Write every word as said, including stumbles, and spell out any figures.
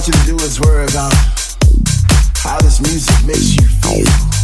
want you to do is worry about how this music makes you feel.